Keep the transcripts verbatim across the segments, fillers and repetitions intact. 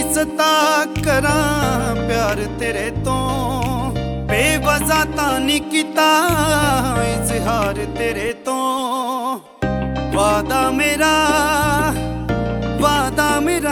सता करां प्यार तेरे तो, बेवजह तां नहीं कीता इजहार तेरे तो। वादा मेरा वादा मेरा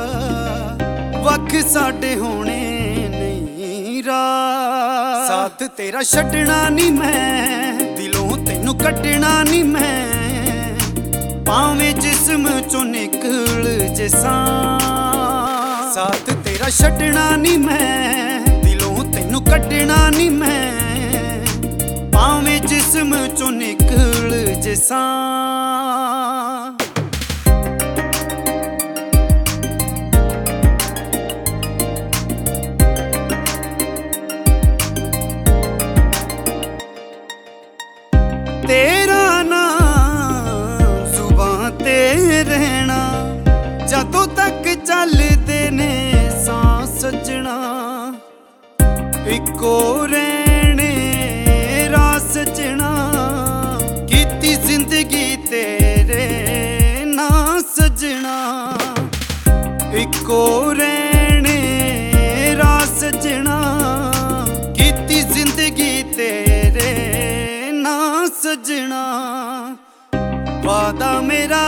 वख साडे होने नहीं राह। साथ तेरा छड्डना नहीं मैं, दिलों तैनू कड्डना नहीं मैं, भावें जिस्म चों निकल जे साह। साथ तेरा छड्डना नहीं मैं, दिलों तैनू कड्डना नहीं मैं, भावें जिस्म चों निकल जे साह। तेरा नाम जुबां ते रहना, जदों तक चलदे ने सां सजना। इक्को रहने राह सजना, कीती जिंदगी तेरे ना सजना। इक्को रहने राह सजना, कीती जिंदगी तेरे ना सजना। वादा मेरा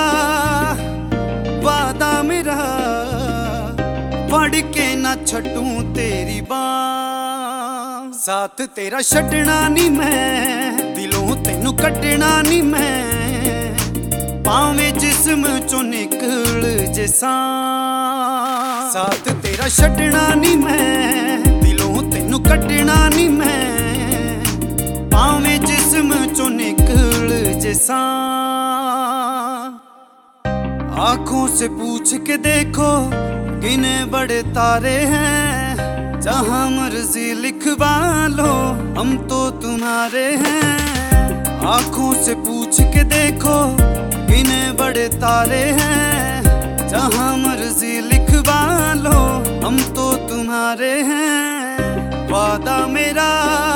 वादा मेरा फड़ के ना छड्डूं तेरी बांह। साथ तेरा छड्डना नहीं मैं, दिलों तैनू कड्डना नहीं मैं, भावें जिस्म चों निकल जे साह। साथ तेरा छड्डना नहीं मैं, दिलों तैनू कड्डना नहीं मैं, भावें जिस्म चों निकल जे साह। आँखों से पूछ के देखो गिने बड़े तारे हैं, जहाँ मर्जी लिखवा लो हम तो तुम्हारे हैं। आँखों से पूछ के देखो गिने बड़े तारे हैं, जहाँ मर्जी लिखवा लो हम तो तुम्हारे हैं। वादा मेरा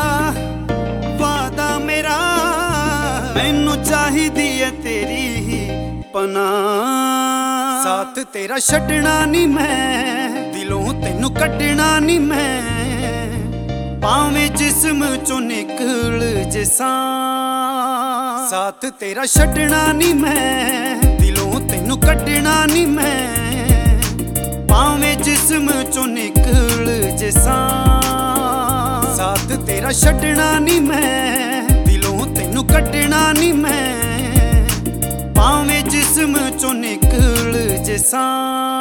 वादा मेरा मैनू चाहिदी है तेरी ही पनाह। साथ तेरा छड्डना नहीं मैं, दिलों तैनू कड्डना नहीं मैं, भावें जिस्म चों निकल जे साह। साथ तेरा छड्डना नहीं मैं, दिलों तैनू कड्डना नहीं मैं, भावें जिस्म चों निकल जे साह। साथ तेरा छड्डना नहीं मैं, दिलों तैनू कड्डना नहीं मैं, भावें जिस्म चों निकल जे साह।